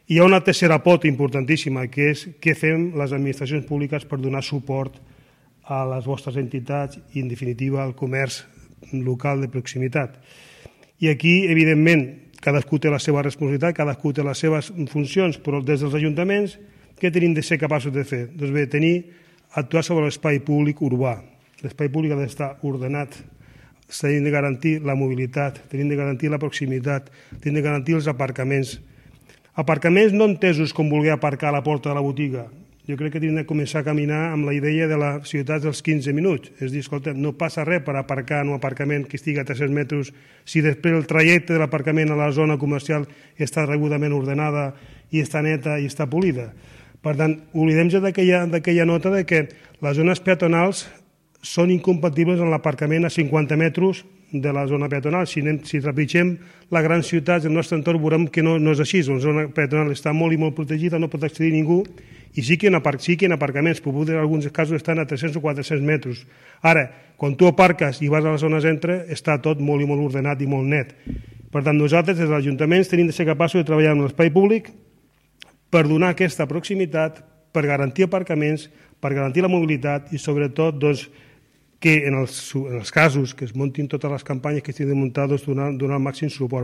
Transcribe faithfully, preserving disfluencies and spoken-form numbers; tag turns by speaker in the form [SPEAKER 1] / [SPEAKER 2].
[SPEAKER 1] Hi ha una tercera pota importantíssima, que és què fem les administracions públiques per donar suport a les vostres entitats i, en definitiva, al comerç local de proximitat. I aquí, evidentment, cadascú té la seva responsabilitat, cadascú té les seves funcions, però des dels ajuntaments, què tenim de ser capaços de fer? Doncs bé, tenir, actuar sobre l'espai públic urbà. L'espai públic ha d'estar ordenat, tenim de garantir la mobilitat, tenim de garantir la proximitat, tenim de garantir els aparcaments. Aparcaments no entesos com voler aparcar a la porta de la botiga. Jo crec que hem de començar a caminar amb la idea de la ciutat dels quinze minuts. És dir, escolta, no passa res per aparcar en un aparcament que estigui a tres-cents metres si després el trajecte de l'aparcament a la zona comercial està degudament ordenada i està neta i està polida. Per tant, oblidem-nos d'aquella nota de que les zones peatonals són incompatibles amb l'aparcament a cinquanta metres de la zona peatonal. Si, si trepitgem les grans ciutats del nostre entorn veurem que no, no és així. La zona peatonal està molt i molt protegida, no pot accedir ningú, i sí que en, apar sí que en aparcaments, però en alguns casos estan a tres-cents o quatre-cents metres. Ara, quan tu aparques i vas a les zones entre, està tot molt i molt ordenat i molt net. Per tant, nosaltres, des dels ajuntaments, tenim de ser capaços de treballar en l'espai públic per donar aquesta proximitat, per garantir aparcaments, per garantir la mobilitat i, sobretot, doncs, que en els, en els casos que es muntin totes les campanyes que estiguin muntades, donar, donar el màxim suport.